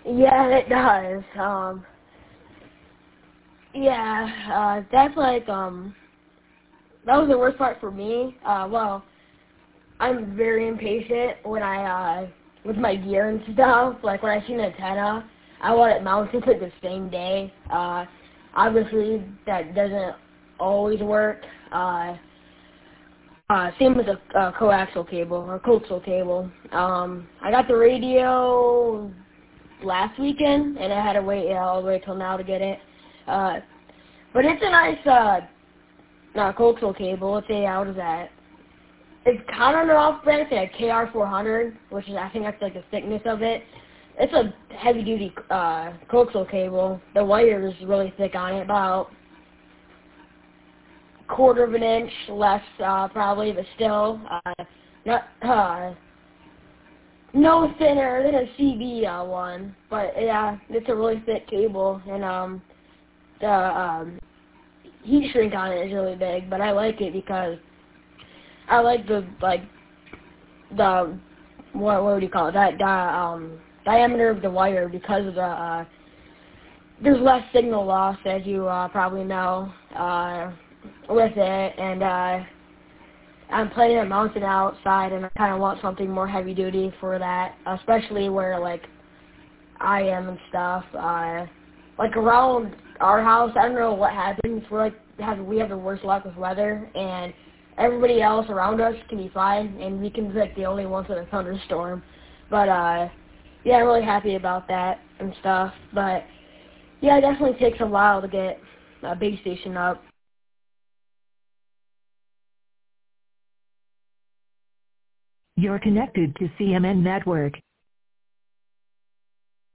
Yeah, it does. That's like, that was the worst part for me. Well, I'm very impatient when with my gear and stuff. Like when I see an antenna, I want it mounted like the same day. Obviously that doesn't always work. Same with the coaxial cable or coaxial cable. I got the radio last weekend, and I had to wait all the way till now to get it. But it's a nice coaxial cable. It's what is that? It's kind of an off-brand. It's a KR400, which is, I think that's like the thickness of it. It's a heavy-duty coaxial cable. The wire is really thick on it, about quarter of an inch less probably, but still no thinner than a CB one. But yeah, it's a really thick cable, and the heat shrink on it is really big. But I like it because I like the what would you call it? That diameter of the wire, because of the there's less signal loss, as you probably know, with it, and I'm planning on mounting outside, and I kind of want something more heavy duty for that, especially where like I am and stuff. Like around our house, I don't know what happens. We have the worst luck with weather, and everybody else around us can be fine, and we can be like the only ones in a thunderstorm. But yeah, I'm really happy about that and stuff. But yeah, it definitely takes a while to get a base station up. You're connected to CMN Network.